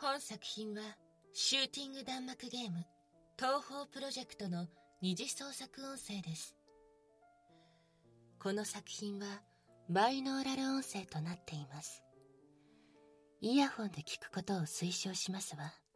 本作品はシューティング弾幕ゲーム東方プロジェクトの二次創作音声です。この作品はバイノーラル音声となっています。イヤホンで聞くことを推奨しますわ。